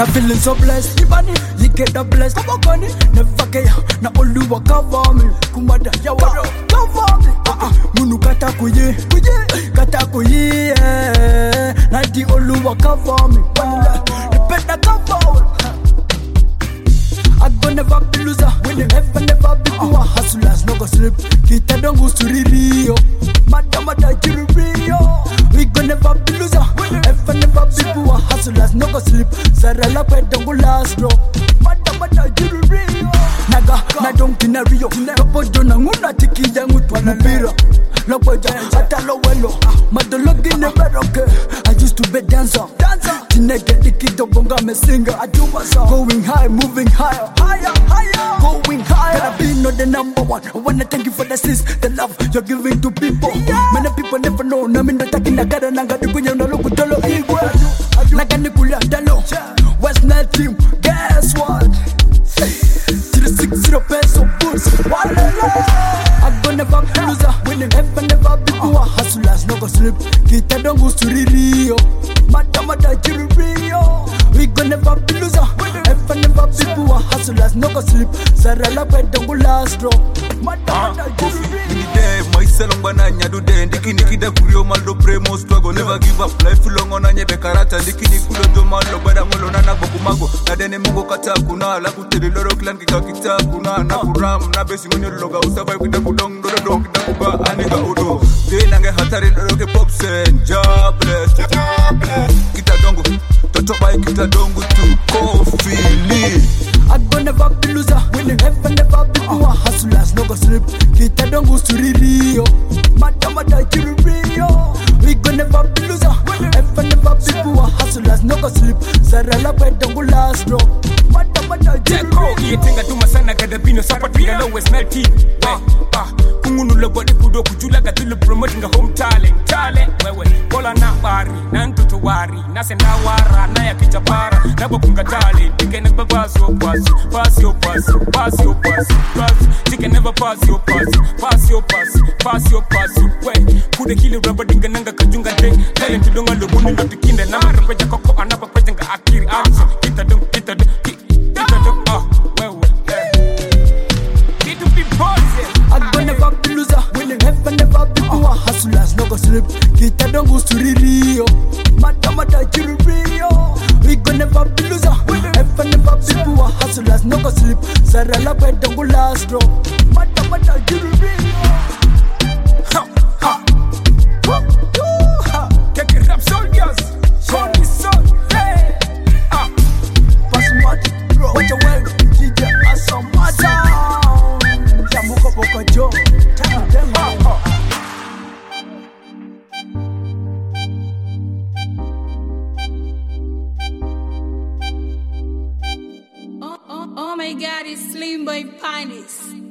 Now feeling so blessed, you get the blessed. I'm gonna never get na Oluwa cover me. Kumada ya waro cover me. Munu kata kuye na di Oluwa cover me. You better cover me. I go never be loser, never be poor. Hustlers no go sleep, kita don't go to Rio. Madama Rio. We go never be loser, never be poor. Hustlers no go sleep, Sarala pe don't go last drop. Madama Rio. Naga na don't kina Rio. Kapo jona nguna tiki yangu tuana pira. Loboja atalo welo, madologi never okay. I used to be dancer. Tineke dikido bonga me singer. I do my song, going high, moving higher, going higher. Gotta be not the number one. I wanna thank you for the sis, the love you're giving to people. Many people never know. Na minda takina kada nanga dikunya na loku tolo igwe. Naga nikula dalo, West Nile team. Guess what? 360 peso boots. I go never be loser, never be poor. Hustlers no go sleep, kita don't go to Rio. Madama Rio. We go never be loser, never be poor. Hustlers no go sleep, Sarala pe don't go last drop. Madama Rio. My salon bananya do den dikini da kurio maldo premo struggle never give up life long on anye be karata dikini kulo do malo bada ngolo na bokumago na dene mungo kata kuna la kutele loro clan kita kuna na kuram na besi ngone loga usaba kwida kudong do kita kuba aniga udo de nange hatari loro ke pop sen jobless kita dongo toto bai kita dongo tu kofili. I go never be loser, never be poor. Hustlers no go sleep, kita don't go to Rio. Madama Rio. We go never be loser, never be poor. Hustlers no go sleep, Sarala pe don't go last drop. Madama Rio. Yetenga tuma sana kada bino support we the lowest Nile team. Kungunu lo body kudo kujula gatilu promoting a home talent. Wewe bola na bari, na ntutu wari, na senda wara, na ya kichapara, na bokunga talent. You can never pass your pass. You can never pass your pass. Wey, kude kili rubber dinga nanga kajunga day. Talent donga lo buni ndo tikinda na marapeja koko anapa peja akiri action. Kita dong. Wewe. Need to be positive. I go never be loser, never be poor. Hustlers no go sleep, kita don't go to Rio. Madama Rio. We go never be loser, never be poor. Hustlers no go sleep, Sarala pe don't go last drop. Madama Rio. Take it up, soldiers. Call me son. Hey. Pass what, bro? What you wear? DJ Asomata. Jamuko Boko Joe. Tell them Oh my God, it's Slim Boy Pinis.